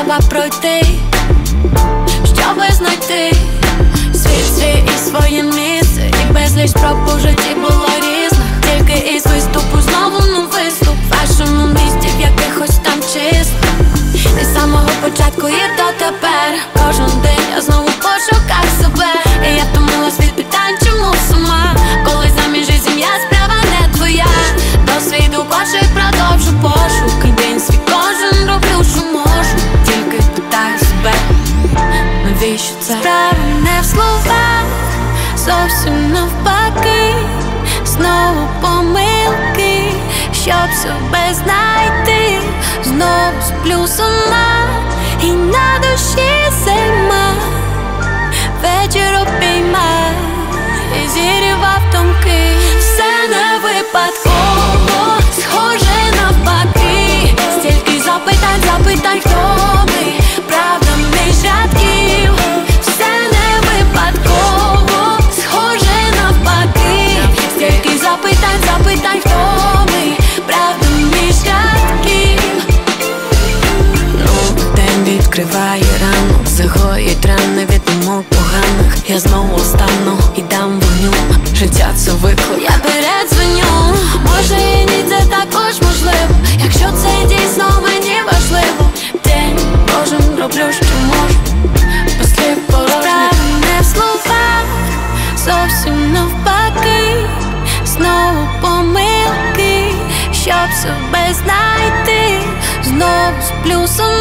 треба пройти, щоби знайти світ свій і своє місце. І безліч спроб у житті було різних, тільки із виступу знову виступ в вашому місті, в якихось там чисто. І з самого початку і дотепер кожен день я знову пошукав себе. І я втомилась від питань, чому сама, коли заміж і сім'я справа не твоя. Досвіду кошик продовжу пошук, і день свій кожен роблю, що можу. Тільки питаю себе, навіщо це? Справа не в словах, зовсім навпаки. Знову помилки, щоб себе знайти. Знову сплю сама, і на душі зима. Вечір обійма і зірвав думки. Все не випадково, схоже навпаки. Стільки запитань, хто ми, правда між рядків. Все не випадково, схоже навпаки. Стільки запитань, хто ми, правда між рядків. День відкриває ранок, загоїть рани від думок поганих. Я знову стану і дам вогню, життя це виклик. Я передзвоню, може і ні, це також можливо. Якщо це дійсно мені важливо, день кожен роблю, що можу. Послів справа не в словах, зовсім навпаки. Знову помилки, щоб себе знайти. Знову сплю сама.